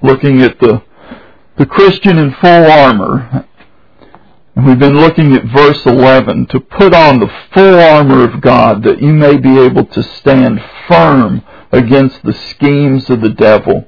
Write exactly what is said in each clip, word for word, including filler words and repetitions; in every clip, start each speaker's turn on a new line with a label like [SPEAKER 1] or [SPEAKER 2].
[SPEAKER 1] looking at the, the Christian in full armor. And we've been looking at verse eleven, to put on the full armor of God that you may be able to stand firm against the schemes of the devil.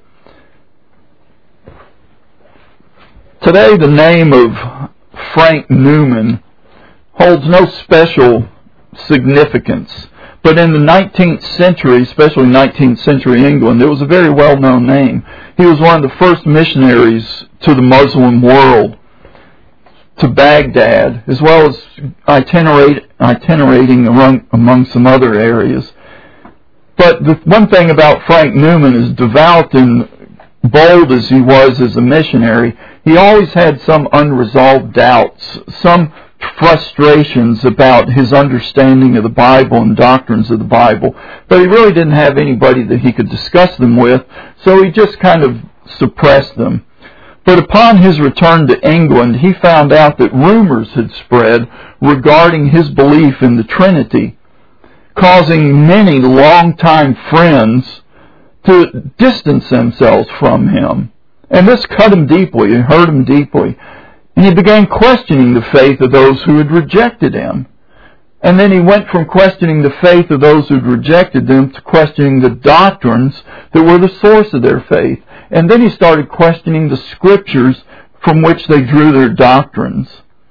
[SPEAKER 1] Today the name of Frank Newman holds no special significance. But in the nineteenth century, especially nineteenth century England, it was a very well-known name. He was one of the first missionaries to the Muslim world, to Baghdad, as well as itinerate, itinerating among, among some other areas. But the one thing about Frank Newman, as devout and bold as he was as a missionary, he always had some unresolved doubts, some frustrations about his understanding of the Bible and doctrines of the Bible. But he really didn't have anybody that he could discuss them with, so he just kind of suppressed them. But upon his return to England, he found out that rumors had spread regarding his belief in the Trinity, causing many longtime friends to distance themselves from him. And this cut him deeply and hurt him deeply. And he began questioning the faith of those who had rejected him. And then he went from questioning the faith of those who had rejected them to questioning the doctrines that were the source of their faith. And then he started questioning the scriptures from which they drew their doctrines.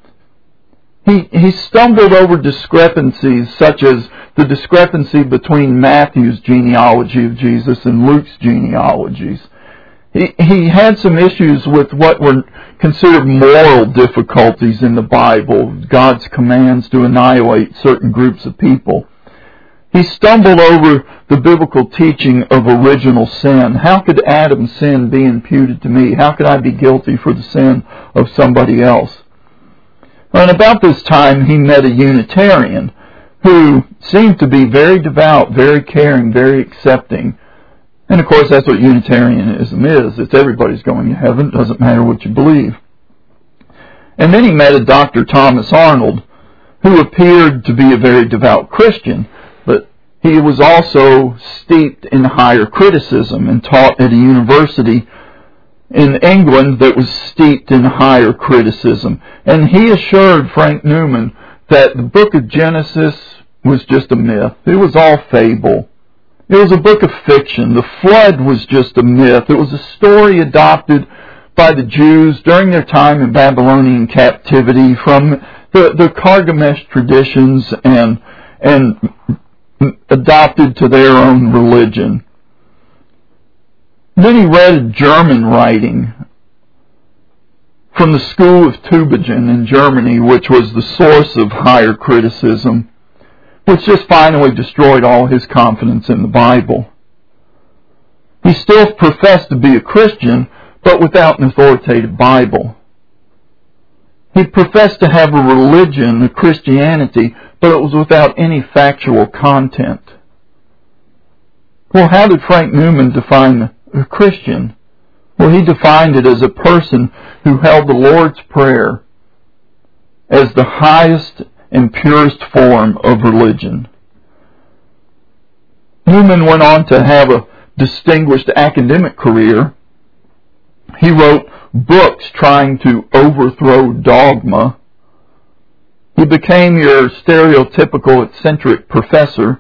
[SPEAKER 1] He, he stumbled over discrepancies such as the discrepancy between Matthew's genealogy of Jesus and Luke's genealogies. He, he had some issues with what were considered moral difficulties in the Bible, God's commands to annihilate certain groups of people. He stumbled over the biblical teaching of original sin. How could Adam's sin be imputed to me? How could I be guilty for the sin of somebody else? And about this time, he met a Unitarian who seemed to be very devout, very caring, very accepting. And of course, that's what Unitarianism is. It's everybody's going to heaven. It doesn't matter what you believe. And then he met a Doctor Thomas Arnold, who appeared to be a very devout Christian, but he was also steeped in higher criticism and taught at a university in England that was steeped in higher criticism. And he assured Frank Newman that the book of Genesis was just a myth. It was all fable. It was a book of fiction. The flood was just a myth. It was a story adopted by the Jews during their time in Babylonian captivity from the, the Kargamish traditions and, and adopted to their own religion. Then he read a German writing from the school of Tübingen in Germany, which was the source of higher criticism, which just finally destroyed all his confidence in the Bible. He still professed to be a Christian, but without an authoritative Bible. He professed to have a religion, a Christianity, but it was without any factual content. Well, how did Frank Newman define a Christian? Well, he defined it as a person who held the Lord's Prayer as the highest and purest form of religion. Newman went on to have a distinguished academic career. He wrote books trying to overthrow dogma. He became your stereotypical eccentric professor.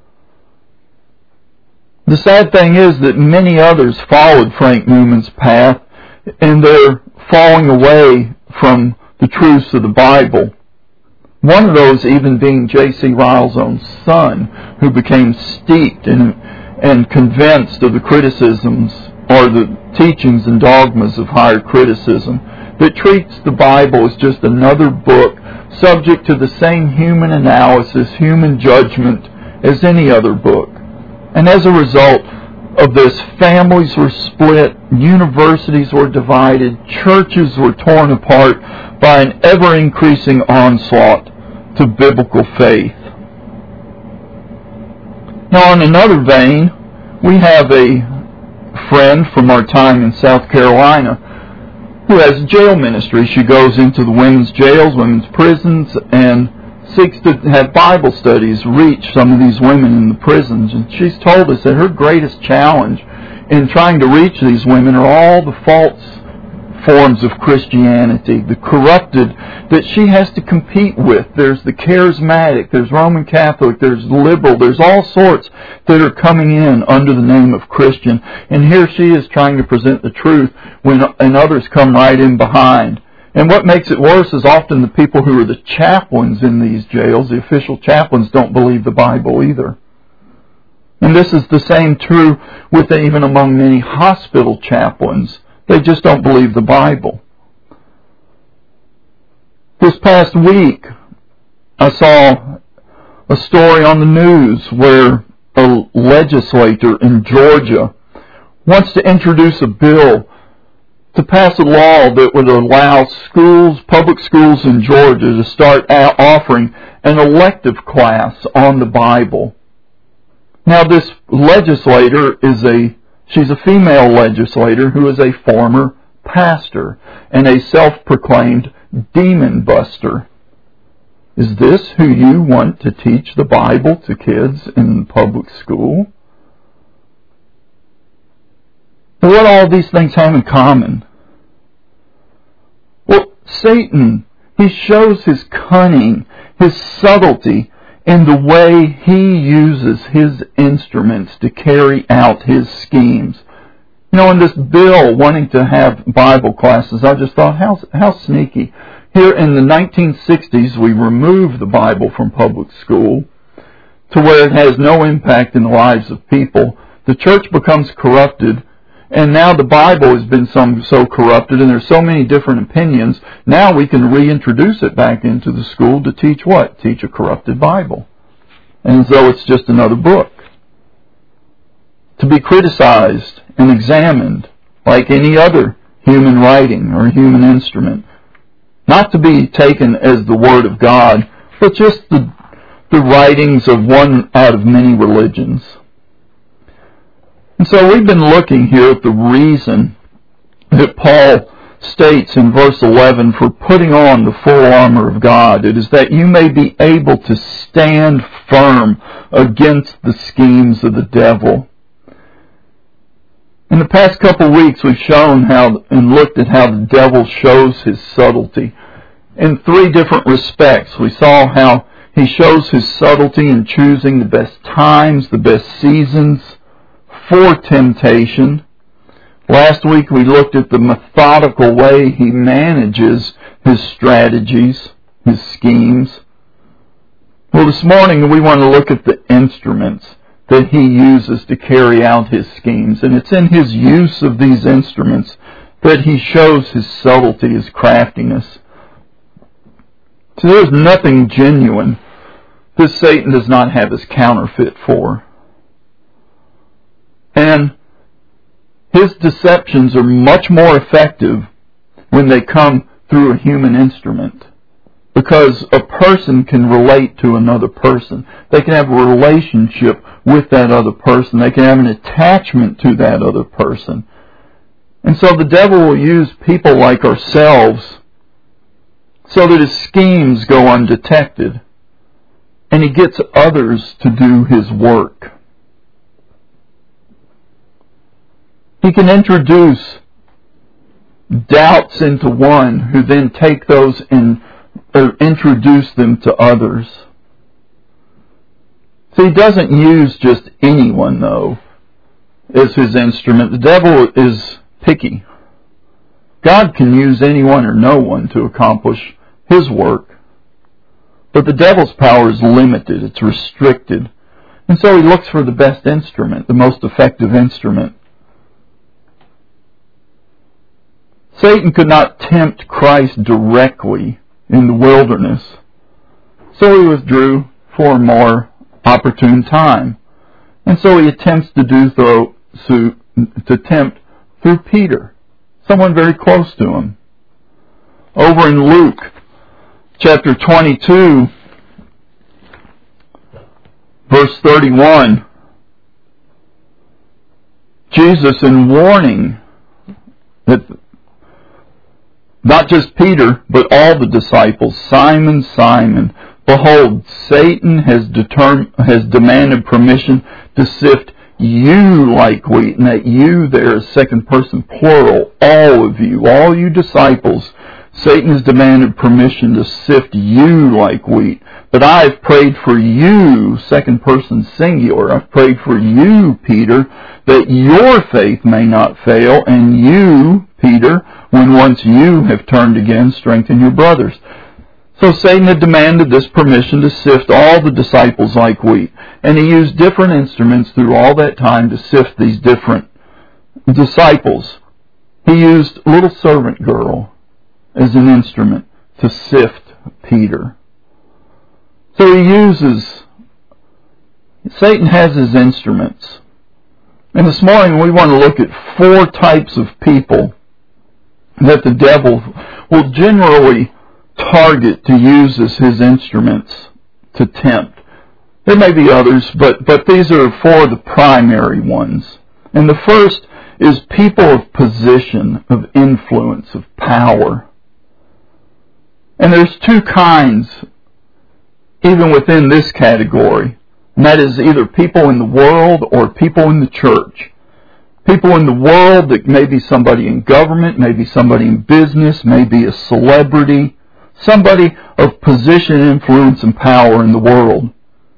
[SPEAKER 1] The sad thing is that many others followed Frank Newman's path, and they're falling away from the truths of the Bible. One of those even being J C Ryle's own son, who became steeped in, and convinced of the criticisms or the teachings and dogmas of higher criticism, that treats the Bible as just another book subject to the same human analysis, human judgment as any other book. And as a result of this, families were split, universities were divided, churches were torn apart by an ever-increasing onslaught to biblical faith. Now, in another vein, we have a friend from our time in South Carolina who has a jail ministry. She goes into the women's jails, women's prisons, and seeks to have Bible studies reach some of these women in the prisons. And she's told us that her greatest challenge in trying to reach these women are all the false forms of Christianity, the corrupted that she has to compete with. There's the charismatic, there's Roman Catholic, there's liberal, there's all sorts that are coming in under the name of Christian. And here she is trying to present the truth when and others come right in behind. And what makes it worse is often the people who are the chaplains in these jails, the official chaplains, don't believe the Bible either. And this is the same true with even among many hospital chaplains. They just don't believe the Bible. This past week, I saw a story on the news where a legislator in Georgia wants to introduce a bill to pass a law that would allow schools, public schools in Georgia, to start offering an elective class on the Bible. Now, this legislator is a She's a female legislator who is a former pastor and a self-proclaimed demon buster. Is this who you want to teach the Bible to kids in public school? What all these things have in common? Well, Satan, he shows his cunning, his subtlety, in the way he uses his instruments to carry out his schemes. You know, in this bill wanting to have Bible classes, I just thought, how, how sneaky. Here in the nineteen sixties, we removed the Bible from public school to where it has no impact in the lives of people. The church becomes corrupted, and now the Bible has been some, so corrupted, and there's so many different opinions, now we can reintroduce it back into the school to teach what? Teach a corrupted Bible. And as though it's just another book. To be criticized and examined like any other human writing or human instrument. Not to be taken as the Word of God, but just the, the writings of one out of many religions. And so we've been looking here at the reason that Paul states in verse eleven for putting on the full armor of God. It is that you may be able to stand firm against the schemes of the devil. In the past couple of weeks we've shown how and looked at how the devil shows his subtlety in three different respects. We saw how he shows his subtlety in choosing the best times, the best seasons for temptation. Last week we looked at the methodical way he manages his strategies, his schemes. Well, this morning we want to look at the instruments that he uses to carry out his schemes. And it's in his use of these instruments that he shows his subtlety, his craftiness. So there's nothing genuine that Satan does not have his counterfeit for. And his deceptions are much more effective when they come through a human instrument, because a person can relate to another person. They can have a relationship with that other person. They can have an attachment to that other person. And so the devil will use people like ourselves so that his schemes go undetected, and he gets others to do his work. He can introduce doubts into one who then take those and or introduce them to others. So he doesn't use just anyone, though, as his instrument. The devil is picky. God can use anyone or no one to accomplish his work. But the devil's power is limited. It's restricted. And so he looks for the best instrument, the most effective instrument. Satan could not tempt Christ directly in the wilderness, so he withdrew for a more opportune time. And so he attempts to do so, so to tempt through Peter, someone very close to him. Over in Luke chapter twenty-two, verse thirty-one, Jesus, in warning that not just Peter, but all the disciples, Simon, Simon, behold, Satan has determined, has demanded permission to sift you like wheat, and that you there is second person plural, all of you, all you disciples. Satan has demanded permission to sift you like wheat. But I have prayed for you, second person singular. I've prayed for you, Peter, that your faith may not fail, and you, Peter, when once you have turned again, strengthen your brothers. So Satan had demanded this permission to sift all the disciples like wheat. And he used different instruments through all that time to sift these different disciples. He used a little servant girl as an instrument to sift Peter. So he uses, Satan has his instruments. And this morning we want to look at four types of people that the devil will generally target to use as his instruments to tempt. There may be others, but, but these are four of the primary ones. And the first is people of position, of influence, of power. And there's two kinds, even within this category. And that is either people in the world or people in the church. People in the world, that may be somebody in government, maybe somebody in business, maybe a celebrity, somebody of position, influence, and power in the world.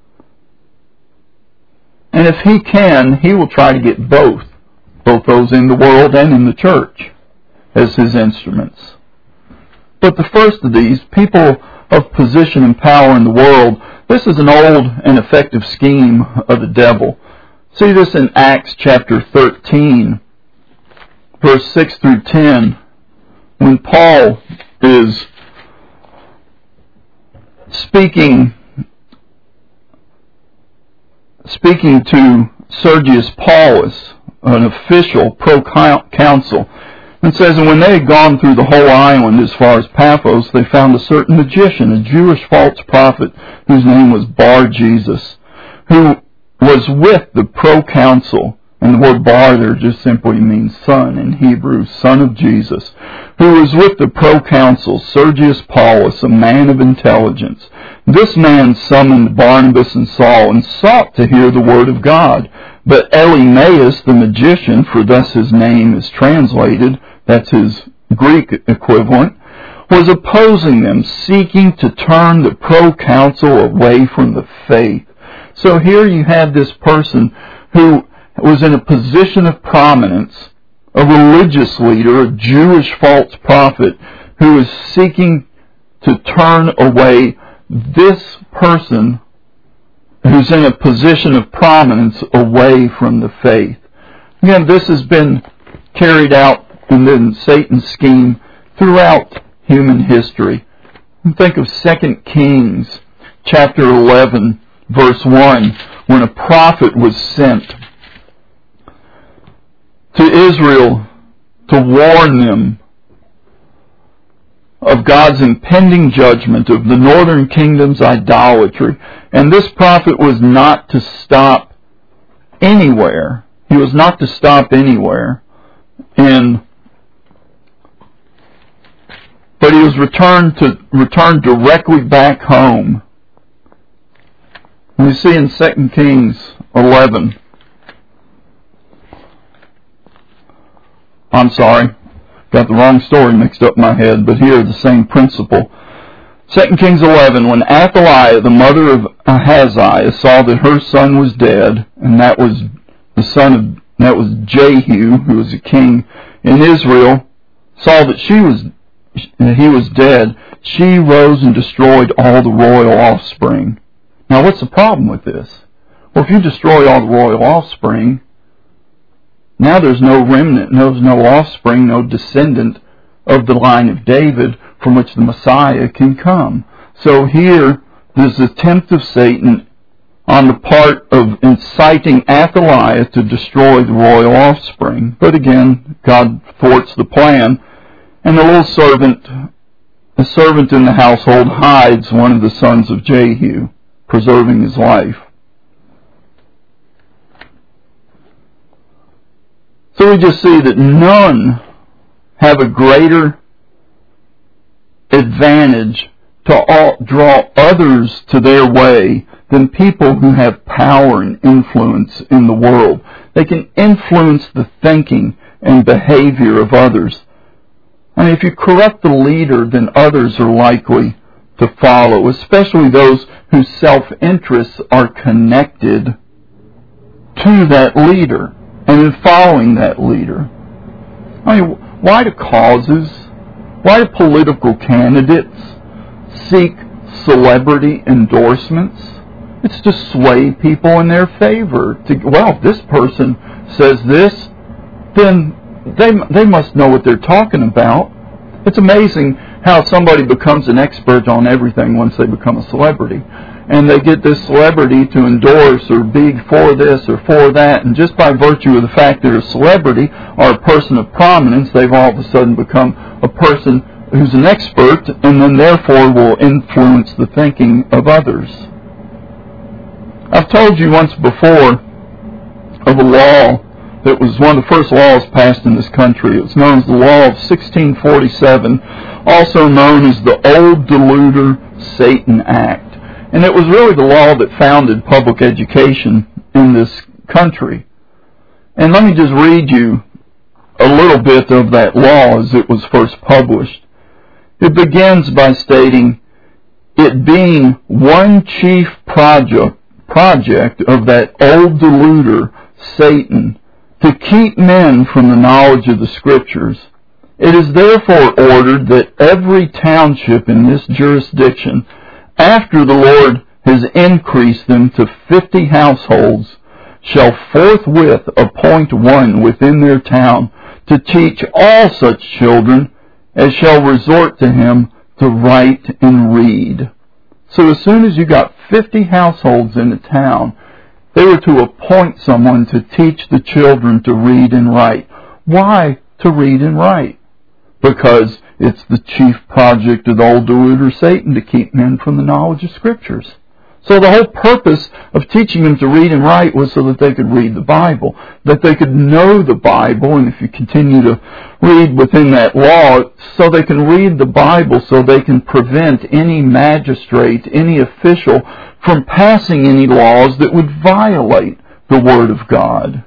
[SPEAKER 1] And if he can, he will try to get both, both those in the world and in the church, as his instruments. But the first of these, people of position and power in the world, this is an old and effective scheme of the devil. See this in Acts chapter thirteen, verse six through ten, when Paul is speaking, speaking to Sergius Paulus, an official pro-council. It says, and when they had gone through the whole island as far as Paphos, they found a certain magician, a Jewish false prophet, whose name was Bar-Jesus, who was with the proconsul. And the word Bar there just simply means son in Hebrew, son of Jesus, who was with the proconsul Sergius Paulus, a man of intelligence. This man summoned Barnabas and Saul and sought to hear the word of God. But Elymaeus, the magician, for thus his name is translated, that's his Greek equivalent, was opposing them, seeking to turn the proconsul away from the faith. So here you have this person who was in a position of prominence, a religious leader, a Jewish false prophet, who is seeking to turn away this person who's in a position of prominence away from the faith. Again, this has been carried out in the Satan's scheme throughout human history. Think of Second Kings chapter eleven, verse one, when a prophet was sent to Israel to warn them of God's impending judgment of the northern kingdom's idolatry. And this prophet was not to stop anywhere. He was not to stop anywhere. And but he was returned to returned directly back home. We see in Second Kings eleven. I'm sorry. Got the wrong story mixed up in my head, but here the same principle. Second Kings eleven, when Athaliah, the mother of Ahaziah, saw that her son was dead, and that was the son of that was Jehu, who was a king in Israel, saw that she was he was dead, she rose and destroyed all the royal offspring. Now, what's the problem with this? Well, if you destroy all the royal offspring, now there's no remnant, there's no offspring, no descendant of the line of David from which the Messiah can come. So here, there's an attempt of Satan on the part of inciting Athaliah to destroy the royal offspring. But again, God thwarts the plan, and the little servant, a servant in the household, hides one of the sons of Jehu, preserving his life. So we just see that none have a greater advantage to all, draw others to their way than people who have power and influence in the world. They can influence the thinking and behavior of others. I mean, if you corrupt the leader, then others are likely to follow, especially those whose self-interests are connected to that leader and in following that leader. I mean, why do causes, why do political candidates seek celebrity endorsements? It's to sway people in their favor. To, well, if this person says this, then they they must know what they're talking about. It's amazing how somebody becomes an expert on everything once they become a celebrity. And they get this celebrity to endorse or be for this or for that, and just by virtue of the fact they're a celebrity or a person of prominence, they've all of a sudden become a person who's an expert, and then therefore will influence the thinking of others. I've told you once before of a law that was one of the first laws passed in this country. It was known as the Law of sixteen forty-seven, also known as the Old Deluder-Satan Act. And it was really the law that founded public education in this country. And let me just read you a little bit of that law as it was first published. It begins by stating, it being one chief project, project of that old deluder, Satan, to keep men from the knowledge of the Scriptures, it is therefore ordered that every township in this jurisdiction, after the Lord has increased them to fifty households, shall forthwith appoint one within their town to teach all such children as shall resort to him to write and read. So as soon as you got fifty households in a town, they were to appoint someone to teach the children to read and write. Why to read and write? Because it's the chief project of the old deluder Satan to keep men from the knowledge of Scriptures. So the whole purpose of teaching them to read and write was so that they could read the Bible, that they could know the Bible, and if you continue to read within that law, so they can read the Bible so they can prevent any magistrate, any official from passing any laws that would violate the Word of God.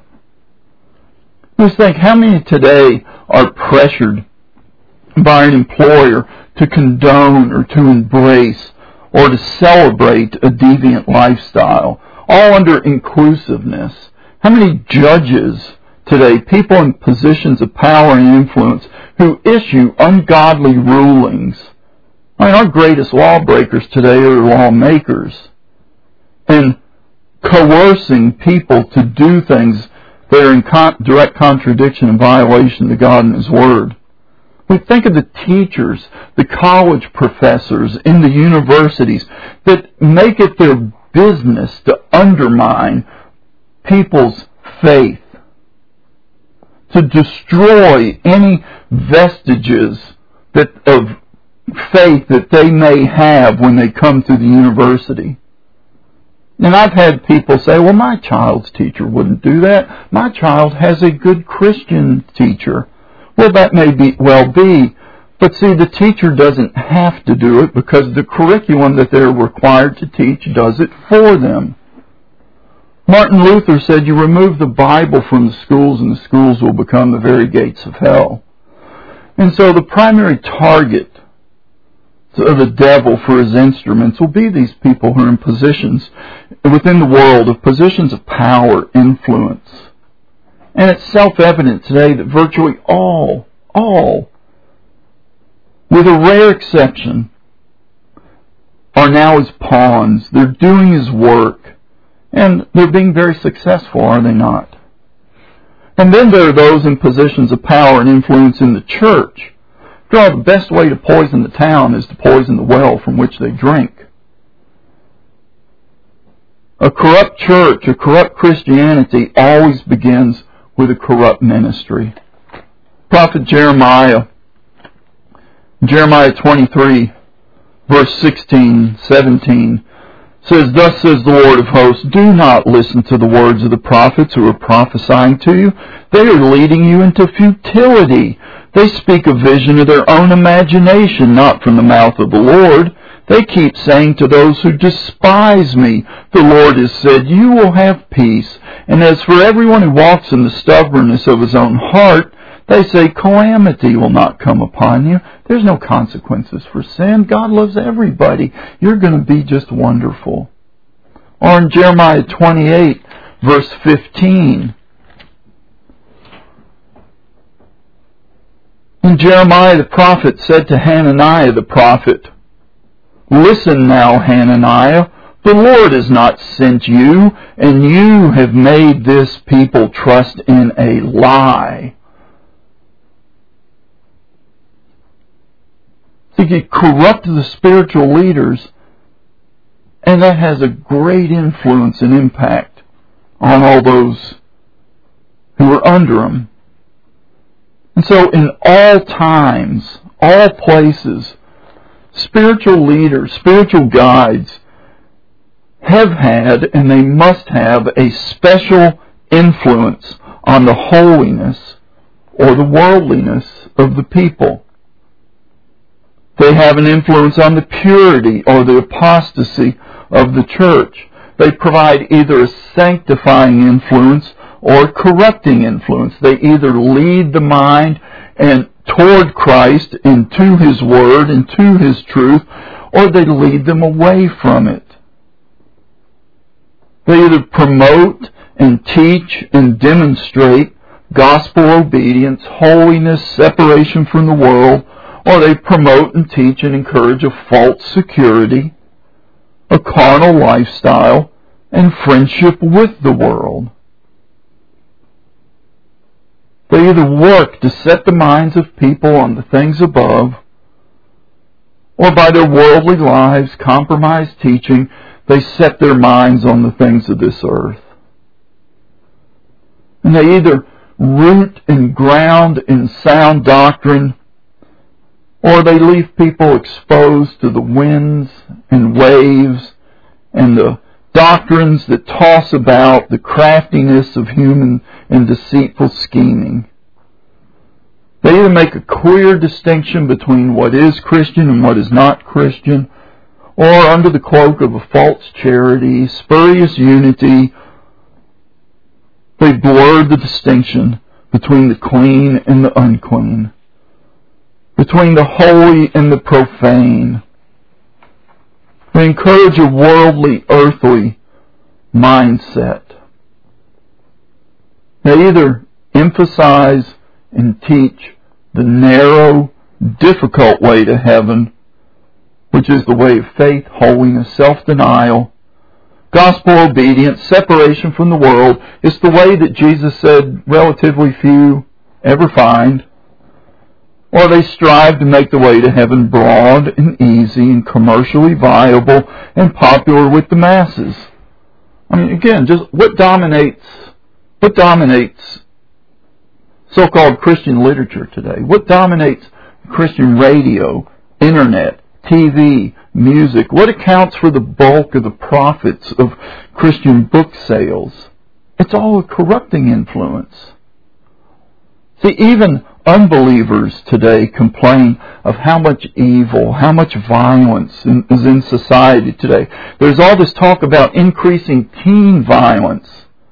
[SPEAKER 1] Just think, how many today are pressured by an employer to condone or to embrace or to celebrate a deviant lifestyle, all under inclusiveness? How many judges today, people in positions of power and influence, who issue ungodly rulings? I mean, our greatest lawbreakers today are lawmakers, and coercing people to do things that are in con- direct contradiction and violation to God and His Word. We think of the teachers, the college professors in the universities that make it their business to undermine people's faith, to destroy any vestiges that of faith that they may have when they come to the university. And I've had people say, well, my child's teacher wouldn't do that. My child has a good Christian teacher. Well, that may be, well be, but see, the teacher doesn't have to do it because the curriculum that they're required to teach does it for them. Martin Luther said, you remove the Bible from the schools and the schools will become the very gates of hell. And so the primary target of the devil for his instruments will be these people who are in positions within the world of positions of power, influence. And it's self-evident today that virtually all, all, with a rare exception, are now his pawns. They're doing his work. And they're being very successful, are they not? And then there are those in positions of power and influence in the church. After all, the best way to poison the town is to poison the well from which they drink. A corrupt church, a corrupt Christianity always begins with a corrupt ministry. Prophet Jeremiah, Jeremiah twenty-three, verse sixteen, seventeen, says, thus says the Lord of hosts, do not listen to the words of the prophets who are prophesying to you. They are leading you into futility. They speak a vision of their own imagination, not from the mouth of the Lord. They keep saying to those who despise me, the Lord has said, you will have peace. And as for everyone who walks in the stubbornness of his own heart, they say calamity will not come upon you. There's no consequences for sin. God loves everybody. You're going to be just wonderful. Or in Jeremiah twenty-eight, verse fifteen. And Jeremiah the prophet said to Hananiah the prophet, listen now, Hananiah, the Lord has not sent you, and you have made this people trust in a lie. So you corrupt the spiritual leaders, and that has a great influence and impact on all those who are under them. And so in all times, all places, spiritual leaders, spiritual guides have had, and they must have, a special influence on the holiness or the worldliness of the people. They have an influence on the purity or the apostasy of the church. They provide either a sanctifying influence or corrupting influence. They either lead the mind and toward Christ and to His Word and to His truth, or they lead them away from it. They either promote and teach and demonstrate gospel obedience, holiness, separation from the world, or they promote and teach and encourage a false security, a carnal lifestyle, and friendship with the world. They either work to set the minds of people on the things above, or by their worldly lives, compromised teaching, they set their minds on the things of this earth. And they either root and ground in sound doctrine, or they leave people exposed to the winds and waves and the doctrines that toss about the craftiness of human and deceitful scheming. They either make a clear distinction between what is Christian and what is not Christian, or under the cloak of a false charity, spurious unity, they blur the distinction between the clean and the unclean, between the holy and the profane. They encourage a worldly, earthly mindset. They either emphasize and teach the narrow, difficult way to heaven, which is the way of faith, holiness, self-denial, gospel obedience, separation from the world. It's the way that Jesus said relatively few ever find. Or they strive to make the way to heaven broad and easy and commercially viable and popular with the masses. I mean, again, just what dominates, what dominates so-called Christian literature today? What dominates Christian radio, internet, T V, music? What accounts for the bulk of the profits of Christian book sales? It's all a corrupting influence. See, even unbelievers today complain of how much evil, how much violence in, is in society today. There's all this talk about increasing teen violence.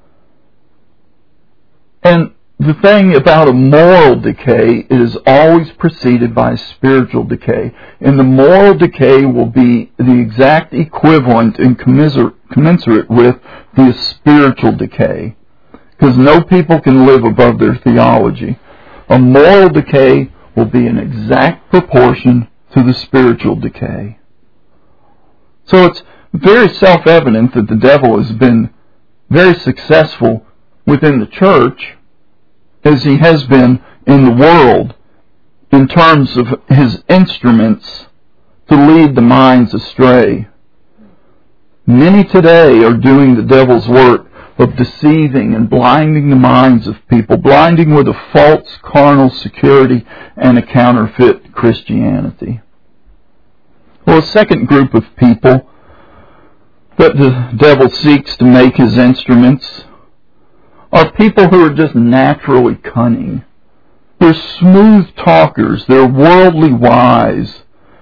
[SPEAKER 1] And the thing about a moral decay is always preceded by spiritual decay. And the moral decay will be the exact equivalent and commensurate with the spiritual decay. Because no people can live above their theology. A moral decay will be in exact proportion to the spiritual decay. So it's very self-evident that the devil has been very successful within the church, as he has been in the world, in terms of his instruments to lead the minds astray. Many today are doing the devil's work of deceiving and blinding the minds of people, blinding with a false carnal security and a counterfeit Christianity. Well, a second group of people that the devil seeks to make his instruments are people who are just naturally cunning. They're smooth talkers. They're worldly wise.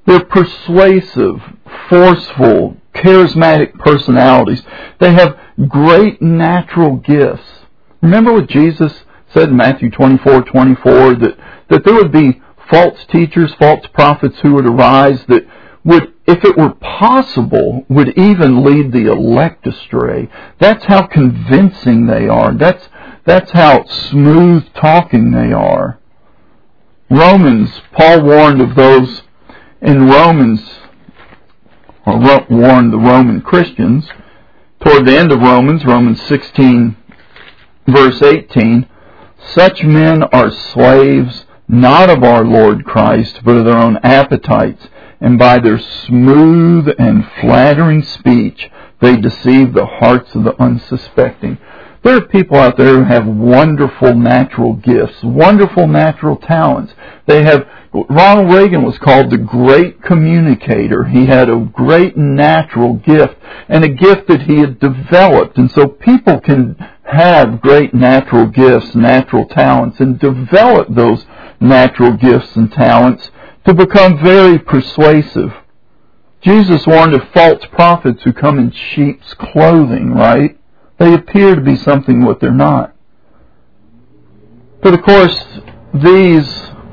[SPEAKER 1] They're persuasive, forceful, charismatic personalities. They have great natural gifts. Remember what Jesus said in Matthew twenty-four twenty-four, that, that there would be false teachers, false prophets who would arise that would, if it were possible, would even lead the elect astray. That's how convincing they are. That's, that's how smooth talking they are. Romans, Paul warned of those in Romans, or warned the Roman Christians, toward the end of Romans, Romans sixteen, verse eighteen, such men are slaves not of our Lord Christ, but of their own appetites, and by their smooth and flattering speech they deceive the hearts of the unsuspecting. There are people out there who have wonderful natural gifts, wonderful natural talents. They have, Ronald Reagan was called the great communicator. He had a great natural gift, and a gift that he had developed. And so people can have great natural gifts, natural talents, and develop those natural gifts and talents to become very persuasive. Jesus warned of false prophets who come in sheep's clothing, right? They appear to be something what they're not. But of course, these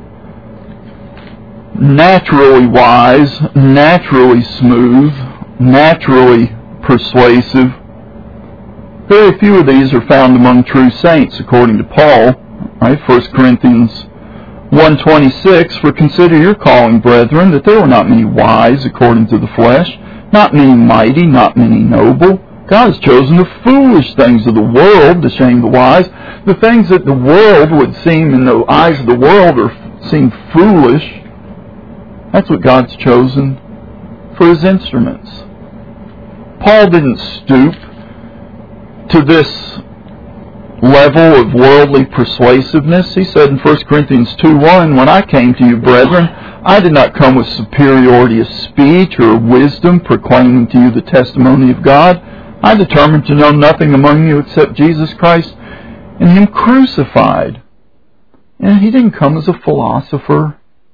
[SPEAKER 1] naturally wise, naturally smooth, naturally persuasive, very few of these are found among true saints, according to Paul, right? First Corinthians one twenty-six, for consider your calling, brethren, that there were not many wise according to the flesh, not many mighty, not many noble. God has chosen the foolish things of the world to shame the wise. The things that the world would seem in the eyes of the world or seem foolish, that's what God's chosen for His instruments. Paul didn't stoop to this level of worldly persuasiveness. He said in First Corinthians two one, when I came to you, brethren, I did not come with superiority of speech or wisdom, proclaiming to you the testimony of God. I determined to know nothing among you except Jesus Christ and Him crucified. And he didn't come as a philosopher.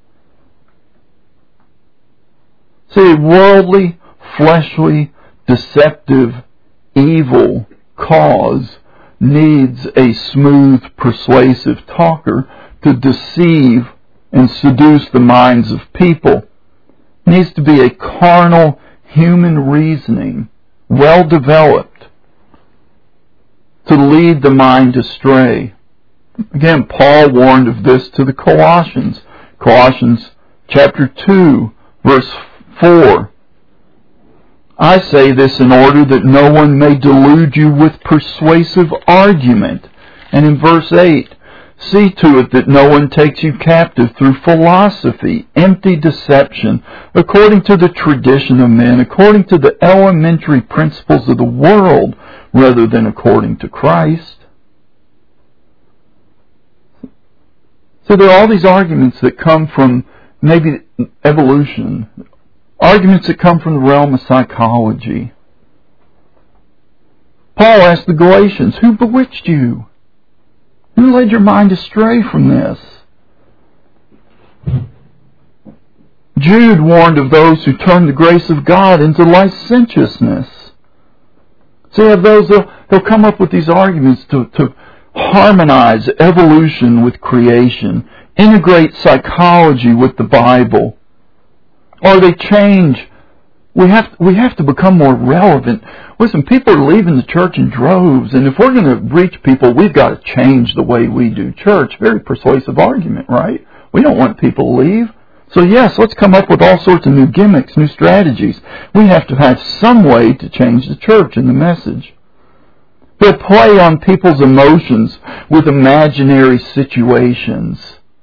[SPEAKER 1] See, worldly, fleshly, deceptive, evil cause needs a smooth, persuasive talker to deceive and seduce the minds of people. It needs to be a carnal, human reasoning, well developed, to lead the mind astray. Again, Paul warned of this to the Colossians. Colossians chapter two, verse four. I say this in order that no one may delude you with persuasive argument. And in verse eight, see to it that no one takes you captive through philosophy, empty deception, according to the tradition of men, according to the elementary principles of the world, rather than according to Christ. So there are all these arguments that come from maybe evolution, arguments that come from the realm of psychology. Paul asked the Galatians, who bewitched you? Who led your mind astray from this? Jude warned of those who turn the grace of God into licentiousness. So you have those, they'll, they'll come up with these arguments to, to harmonize evolution with creation, integrate psychology with the Bible. Or they change. We have, we have to become more relevant. Listen, people are leaving the church in droves, and if we're going to reach people, we've got to change the way we do church. Very persuasive argument, right? We don't want people to leave. So yes, let's come up with all sorts of new gimmicks, new strategies. We have to have some way to change the church and the message. They'll play on people's emotions with imaginary situations.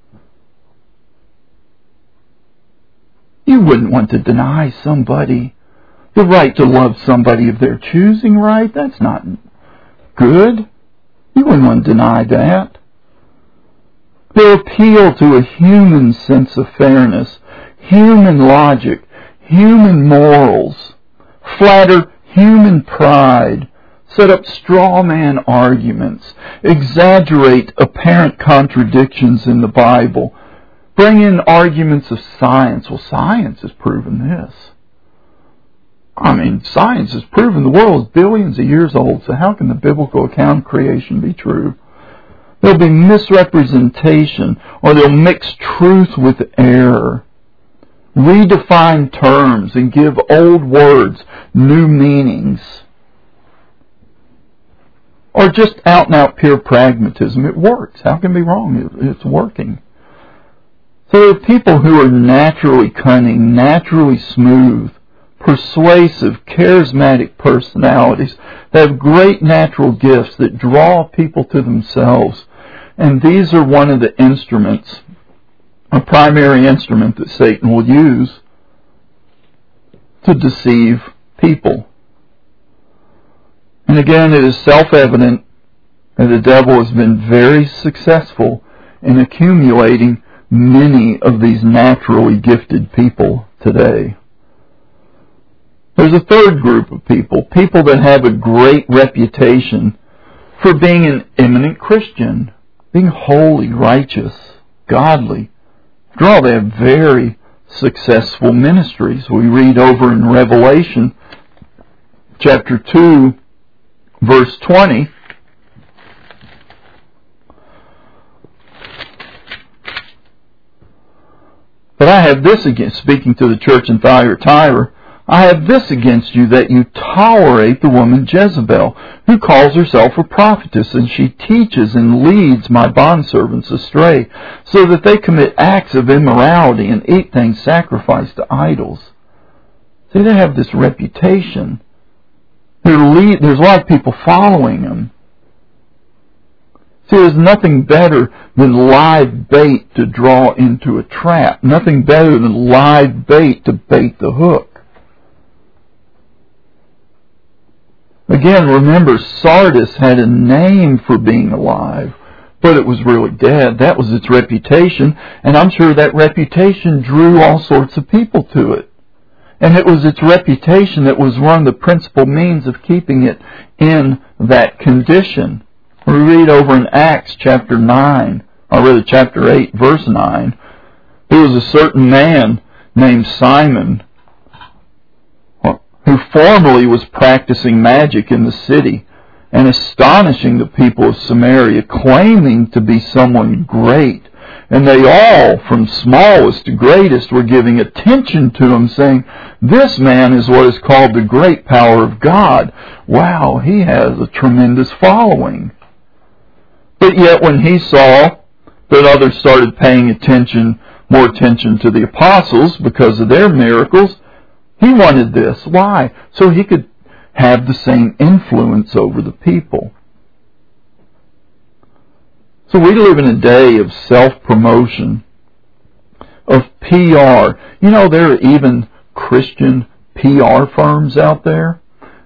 [SPEAKER 1] You wouldn't want to deny somebody the right to love somebody of their choosing, right? That's not good. You wouldn't want to deny that. They appeal to a human sense of fairness, human logic, human morals, flatter human pride, set up straw man arguments, exaggerate apparent contradictions in the Bible, Bring in arguments of science. Well, science has proven this. I mean, science has proven the world is billions of years old, so how can the biblical account of creation be true? There'll be misrepresentation, or they'll mix truth with error. Redefine terms and give old words new meanings. Or just out and out pure pragmatism. It works. How can it be wrong? It's working. So there are people who are naturally cunning, naturally smooth, persuasive, charismatic personalities that have great natural gifts that draw people to themselves. And these are one of the instruments, a primary instrument that Satan will use to deceive people. And again, it is self-evident that the devil has been very successful in accumulating many of these naturally gifted people today. There's a third group of people, people that have a great reputation for being an eminent Christian, being holy, righteous, godly. After all, they have very successful ministries. We read over in Revelation chapter two, verse twenty, but I have this against, speaking to the church in Thyatira, I have this against you, that you tolerate the woman Jezebel, who calls herself a prophetess, and she teaches and leads my bondservants astray, so that they commit acts of immorality and eat things sacrificed to idols. See, they have this reputation. Lead, there's a lot of people following them. See, there's nothing better than live bait to draw into a trap. Nothing better than live bait to bait the hook. Again, remember, Sardis had a name for being alive, but it was really dead. That was its reputation, and I'm sure that reputation drew all sorts of people to it. And it was its reputation that was one of the principal means of keeping it in that condition. We read over in Acts chapter nine, or rather chapter eight, verse nine, there was a certain man named Simon who formerly was practicing magic in the city and astonishing the people of Samaria, claiming to be someone great. And they all, from smallest to greatest, were giving attention to him, saying, this man is what is called the great power of God. Wow, he has a tremendous following. But yet when he saw that others started paying attention, more attention to the apostles because of their miracles, he wanted this. Why? So he could have the same influence over the people. So we live in a day of self-promotion, of P R. You know, there are even Christian P R firms out there.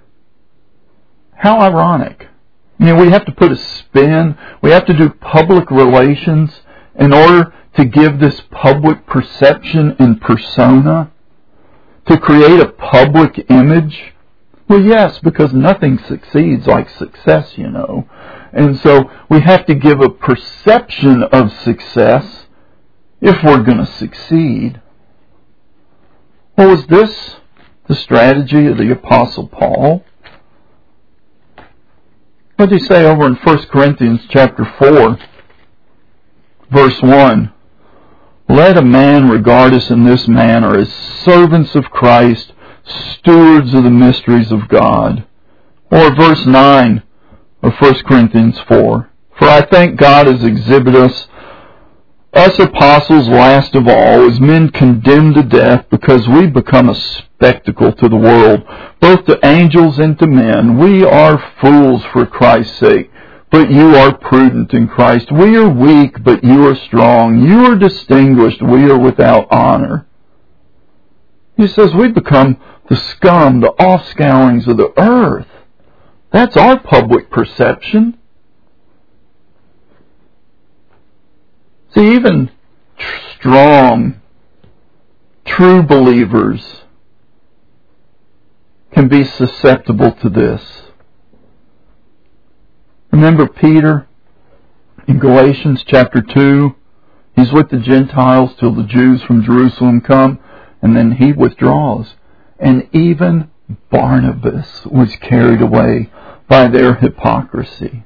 [SPEAKER 1] How ironic. I mean, we have to put a spin. We have to do public relations in order to give this public perception and persona, to create a public image. Well, yes, because nothing succeeds like success, you know. And so we have to give a perception of success if we're going to succeed. Well, was this the strategy of the Apostle Paul? What did he say over in First Corinthians chapter four, verse one? Let a man regard us in this manner as servants of Christ, stewards of the mysteries of God. Or verse nine of First Corinthians four. For I thank God has exhibited us, us apostles last of all, as men condemned to death, because we become a spectacle to the world, both to angels and to men. We are fools for Christ's sake, but you are prudent in Christ. We are weak, but you are strong. You are distinguished, we are without honor. He says we become the scum, the offscourings of the earth. That's our public perception. See, even strong, true believers can be susceptible to this. Remember Peter in Galatians chapter two? He's with the Gentiles till the Jews from Jerusalem come, and then he withdraws. And even Barnabas was carried away by their hypocrisy.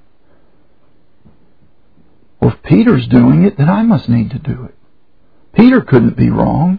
[SPEAKER 1] Well, if Peter's doing it, then I must need to do it. Peter couldn't be wrong.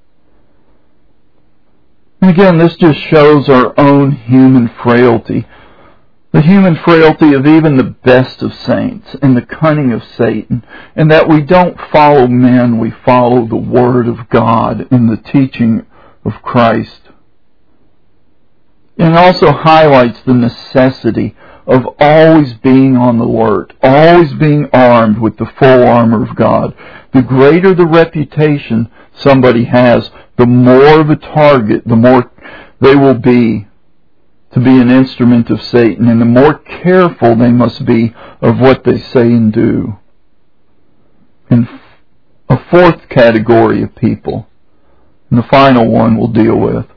[SPEAKER 1] And again, this just shows our own human frailty. The human frailty of even the best of saints and the cunning of Satan, and that we don't follow men, we follow the Word of God and the teaching of Christ. And it also highlights the necessity of always being on the alert, always being armed with the full armor of God. The greater the reputation somebody has, the more of a target, the more they will be to be an instrument of Satan, and the more careful they must be of what they say and do. And a fourth category of people, and the final one we'll deal with,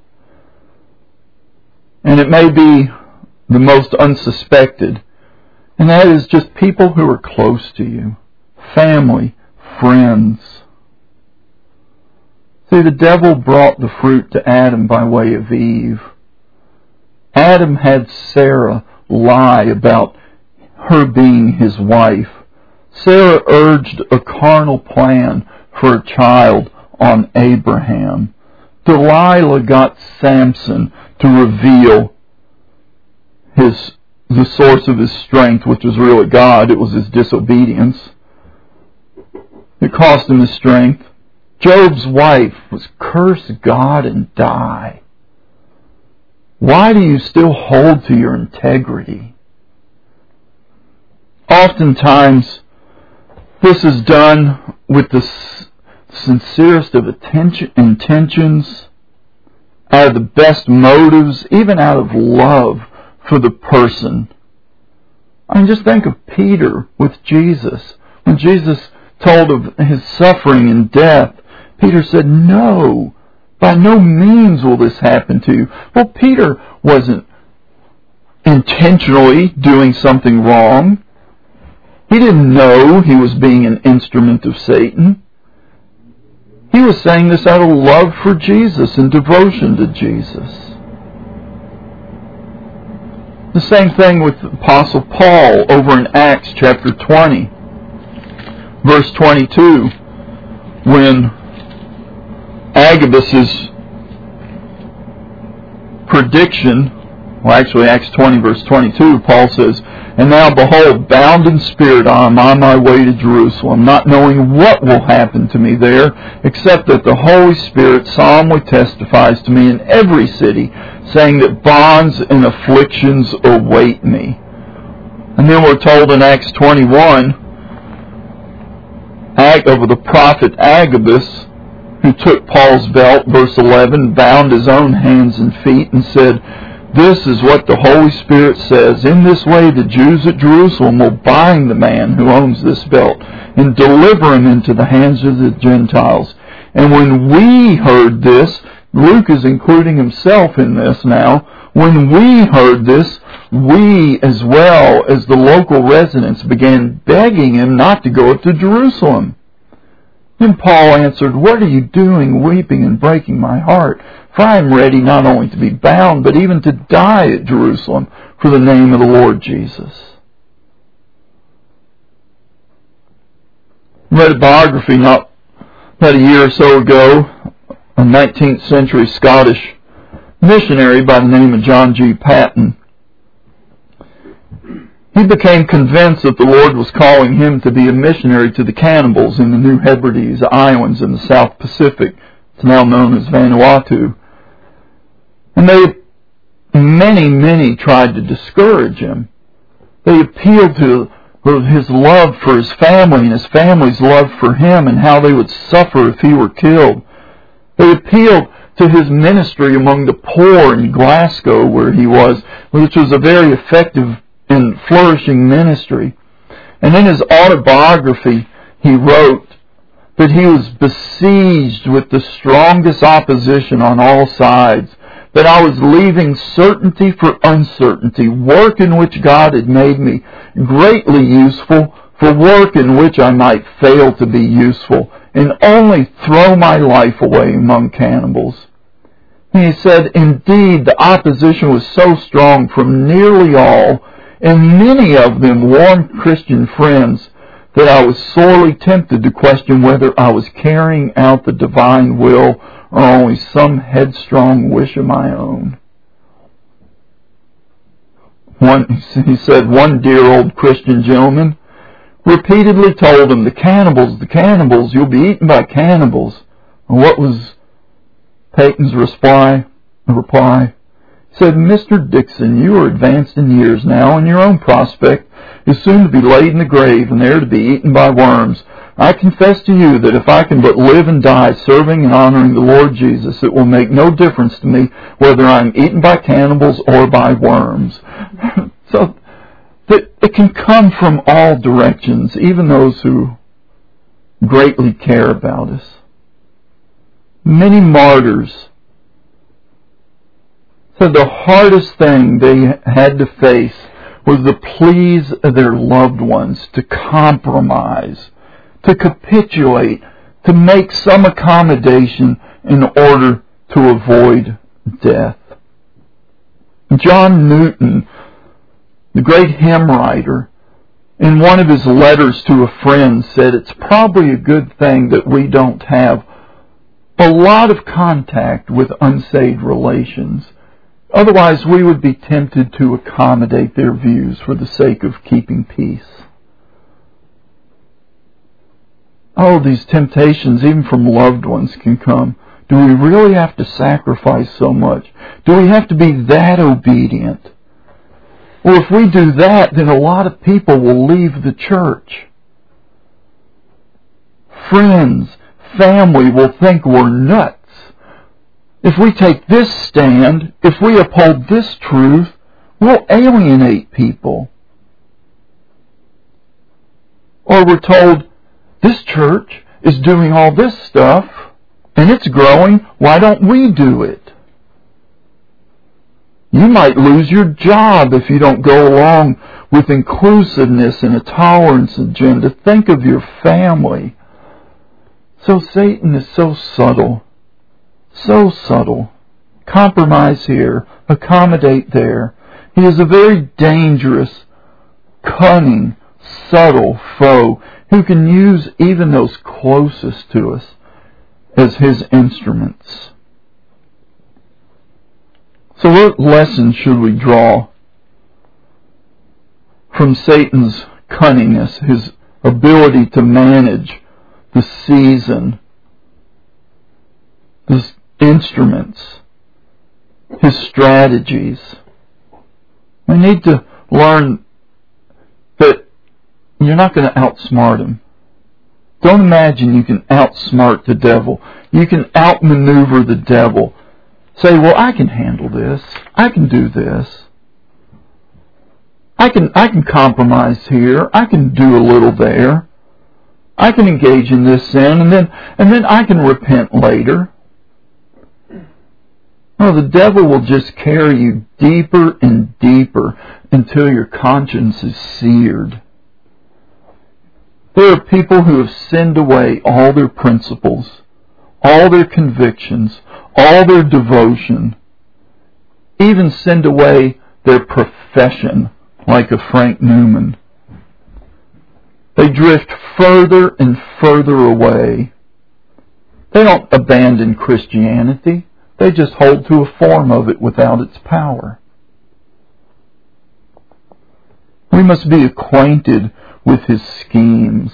[SPEAKER 1] and it may be the most unsuspected, and that is just people who are close to you, family, friends. See, the devil brought the fruit to Adam by way of Eve. Adam had Sarah lie about her being his wife. Sarah urged a carnal plan for a child on Abraham. Delilah got Samson to reveal his the source of his strength, which was really God. It was his disobedience. It cost him his strength. Job's wife was curse God and die. Why do you still hold to your integrity? Oftentimes, this is done with the sincerest of attention, intentions, out of the best motives, even out of love for the person. I mean, just think of Peter with Jesus. When Jesus told of his suffering and death, Peter said, "No, by no means will this happen to you." Well, Peter wasn't intentionally doing something wrong. He didn't know he was being an instrument of Satan. He was saying this out of love for Jesus and devotion to Jesus. The same thing with the Apostle Paul over in Acts chapter twenty, verse twenty-two, when Agabus's prediction, well actually Acts twenty verse twenty-two, Paul says, "And now behold, bound in spirit I am on my way to Jerusalem, not knowing what will happen to me there, except that the Holy Spirit solemnly testifies to me in every city, saying that bonds and afflictions await me." And then we're told in Acts twenty-one, of the prophet Agabus, who took Paul's belt, verse eleven, bound his own hands and feet, and said, "This is what the Holy Spirit says. In this way the Jews at Jerusalem will bind the man who owns this belt and deliver him into the hands of the Gentiles." And when we heard this, Luke is including himself in this now, when we heard this, we as well as the local residents began begging him not to go up to Jerusalem. Then Paul answered, "What are you doing, weeping and breaking my heart? For I am ready not only to be bound, but even to die at Jerusalem for the name of the Lord Jesus." I read a biography not about a year or so ago, a nineteenth century Scottish missionary by the name of John G. Paton. He became convinced that the Lord was calling him to be a missionary to the cannibals in the New Hebrides Islands in the South Pacific. It's now known as Vanuatu. And they, many, many tried to discourage him. They appealed to his love for his family and his family's love for him and how they would suffer if he were killed. They appealed to his ministry among the poor in Glasgow where he was, which was a very effective and flourishing ministry. And in his autobiography, he wrote that he was besieged with the strongest opposition on all sides, that I was leaving certainty for uncertainty, work in which God had made me greatly useful for work in which I might fail to be useful, and only throw my life away among cannibals. And he said, indeed, the opposition was so strong from nearly all, and many of them warm Christian friends, that I was sorely tempted to question whether I was carrying out the divine will or only some headstrong wish of my own. One, he said, one dear old Christian gentleman repeatedly told him, the cannibals, the cannibals, you'll be eaten by cannibals. And what was Peyton's reply? reply? He said, Mister Dixon, you are advanced in years now, and your own prospect is soon to be laid in the grave and there to be eaten by worms. I confess to you that if I can but live and die serving and honoring the Lord Jesus, it will make no difference to me whether I am eaten by cannibals or by worms. So that it can come from all directions, even those who greatly care about us. Many martyrs said the hardest thing they had to face was to please their loved ones, to compromise, to capitulate, to make some accommodation in order to avoid death. John Newton, the great hymn writer, in one of his letters to a friend said, it's probably a good thing that we don't have a lot of contact with unsaved relations. Otherwise, we would be tempted to accommodate their views for the sake of keeping peace. Oh, these temptations, even from loved ones, can come. Do we really have to sacrifice so much? Do we have to be that obedient? Well, if we do that, then a lot of people will leave the church. Friends, family will think we're nuts. If we take this stand, if we uphold this truth, we'll alienate people. Or we're told, this church is doing all this stuff, and it's growing, why don't we do it? You might lose your job if you don't go along with inclusiveness and a tolerance agenda. Think of your family. So Satan is so subtle. So subtle. Compromise here, accommodate there. He is a very dangerous, cunning, subtle foe who can use even those closest to us as his instruments. So what lessons should we draw from Satan's cunningness, his ability to manage the season, his instruments, his strategies? We need to learn that you're not going to outsmart him. Don't imagine you can outsmart the devil. You can outmaneuver the devil. Say, well, I can handle this. I can do this. I can I can compromise here. I can do a little there. I can engage in this sin, and then and then I can repent later. No, the devil will just carry you deeper and deeper until your conscience is seared. There are people who have sinned away all their principles, all their convictions, all their devotion, even sinned away their profession, like a Frank Newman. They drift further and further away. They don't abandon Christianity. They just hold to a form of it without its power. We must be acquainted with his schemes.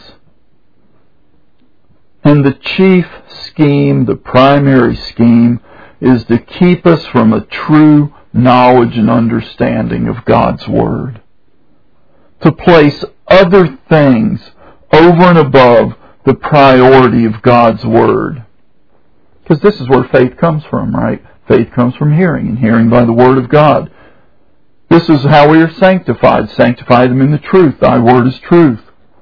[SPEAKER 1] And the chief scheme, the primary scheme, is to keep us from a true knowledge and understanding of God's Word. To place other things over and above the priority of God's Word. Because this is where faith comes from, right? Faith comes from hearing, and hearing by the Word of God. This is how we are sanctified. Sanctify them in the truth. Thy Word is truth.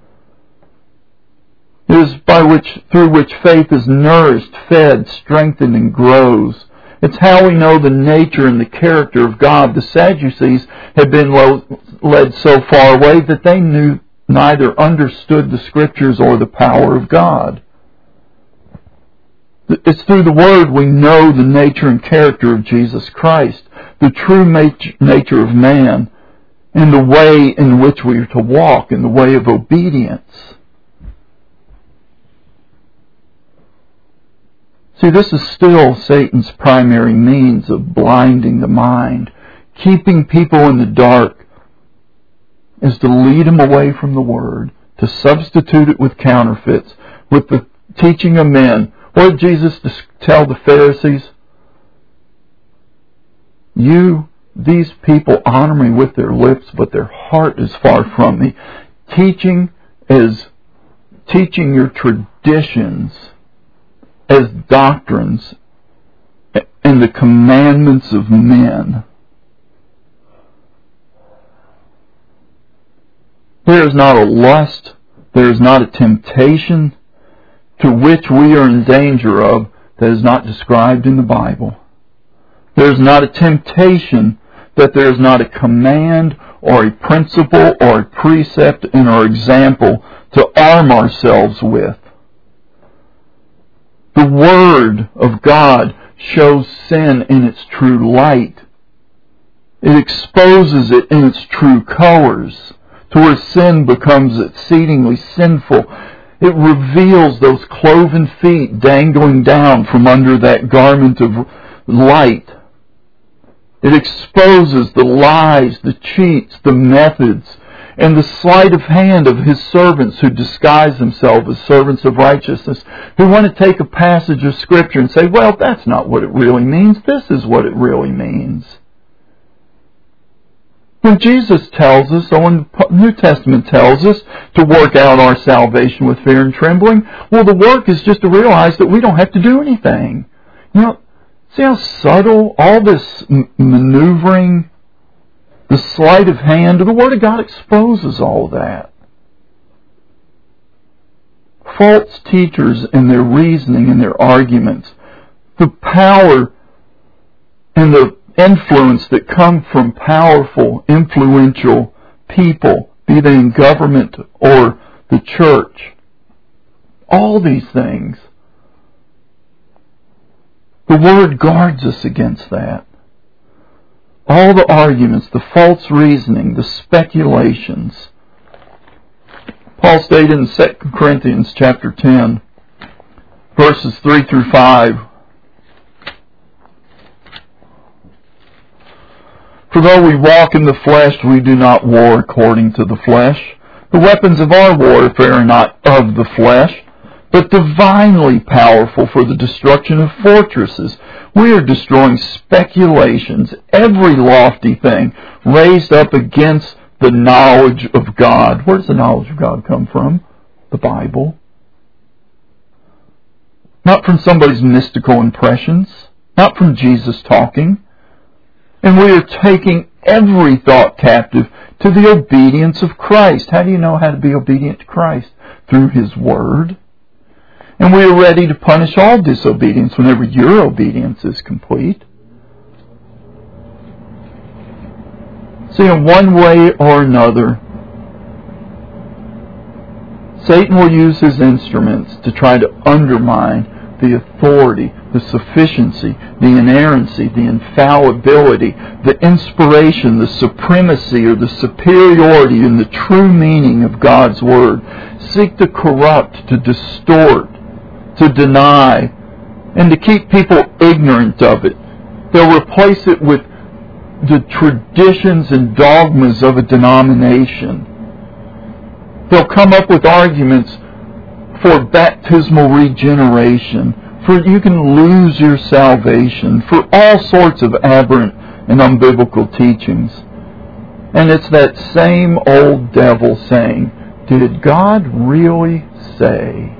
[SPEAKER 1] It is by which, through which faith is nourished, fed, strengthened, and grows. It's how we know the nature and the character of God. The Sadducees had been lo- led so far away that they knew neither understood the Scriptures or the power of God. It's through the Word we know the nature and character of Jesus Christ, the true nature of man, and the way in which we are to walk, in the way of obedience. See, this is still Satan's primary means of blinding the mind, keeping people in the dark, is to lead them away from the Word, to substitute it with counterfeits, with the teaching of men. What did Jesus tell the Pharisees? You, these people honor me with their lips, but their heart is far from me. Teaching as teaching your traditions as doctrines and the commandments of men. There is not a lust, there is not a temptation to which we are in danger of that is not described in the Bible. There is not a temptation that there is not a command or a principle or a precept in our example to arm ourselves with. The Word of God shows sin in its true light. It exposes it in its true colors, to where sin becomes exceedingly sinful. It reveals those cloven feet dangling down from under that garment of light. It exposes the lies, the cheats, the methods, and the sleight of hand of His servants who disguise themselves as servants of righteousness, who want to take a passage of Scripture and say, well, that's not what it really means. This is what it really means. When Jesus tells us, or when the New Testament tells us to work out our salvation with fear and trembling, well, the work is just to realize that we don't have to do anything. You know, see how subtle all this m- maneuvering, the sleight of hand of the Word of God exposes all that. False teachers in their reasoning and their arguments, the power and the influence that come from powerful, influential people, be they in government or the church. All these things. The Word guards us against that. All the arguments, the false reasoning, the speculations. Paul stated in Second Corinthians chapter ten, verses three through five, for though we walk in the flesh, we do not war according to the flesh. The weapons of our warfare are not of the flesh, but divinely powerful for the destruction of fortresses. We are destroying speculations, every lofty thing raised up against the knowledge of God. Where does the knowledge of God come from? The Bible. Not from somebody's mystical impressions, not from Jesus talking. And we are taking every thought captive to the obedience of Christ. How do you know how to be obedient to Christ? Through His Word. And we are ready to punish all disobedience whenever your obedience is complete. See, in one way or another, Satan will use his instruments to try to undermine the authority, the sufficiency, the inerrancy, the infallibility, the inspiration, the supremacy, or the superiority in the true meaning of God's Word. Seek to corrupt, to distort, to deny, and to keep people ignorant of it. They'll replace it with the traditions and dogmas of a denomination. They'll come up with arguments for baptismal regeneration, for you can lose your salvation, for all sorts of aberrant and unbiblical teachings. And it's that same old devil saying, did God really say?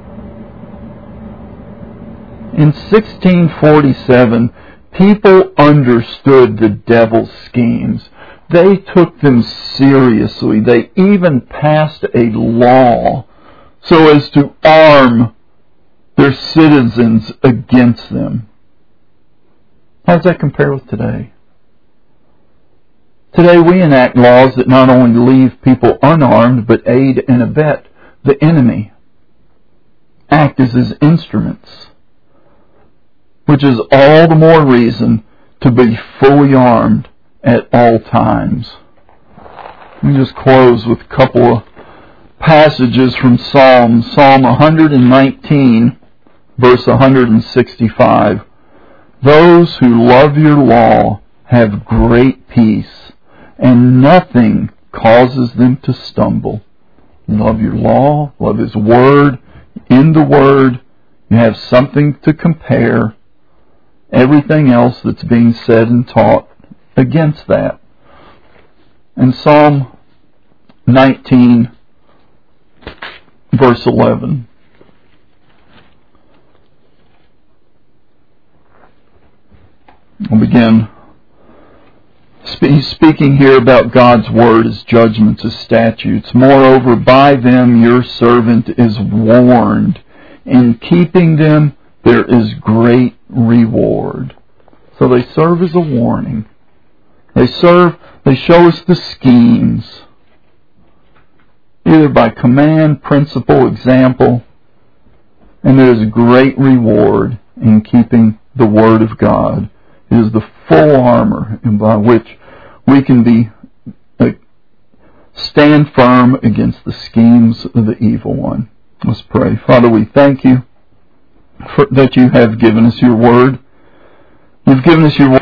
[SPEAKER 1] In sixteen forty-seven, people understood the devil's schemes. They took them seriously. They even passed a law so as to arm their citizens against them. How does that compare with today? Today we enact laws that not only leave people unarmed, but aid and abet the enemy, act as his instruments, which is all the more reason to be fully armed at all times. Let me just close with a couple of passages from Psalms. Psalm one nineteen, verse one sixty-five. Those who love your law have great peace, and nothing causes them to stumble. Love your law, love His Word. In the Word, you have something to compare everything else that's being said and taught against that. And Psalm nineteen, verse eleven. I'll begin. He's speaking here about God's Word, His judgments, His statutes. Moreover, by them your servant is warned. In keeping them there is great reward. So they serve as a warning. They serve, they show us the schemes, either by command, principle, example, and there is a great reward in keeping the Word of God. It is the full armor by which we can be uh, stand firm against the schemes of the evil one. Let's pray. Father, we thank you for, that you have given us your Word. You've given us your Word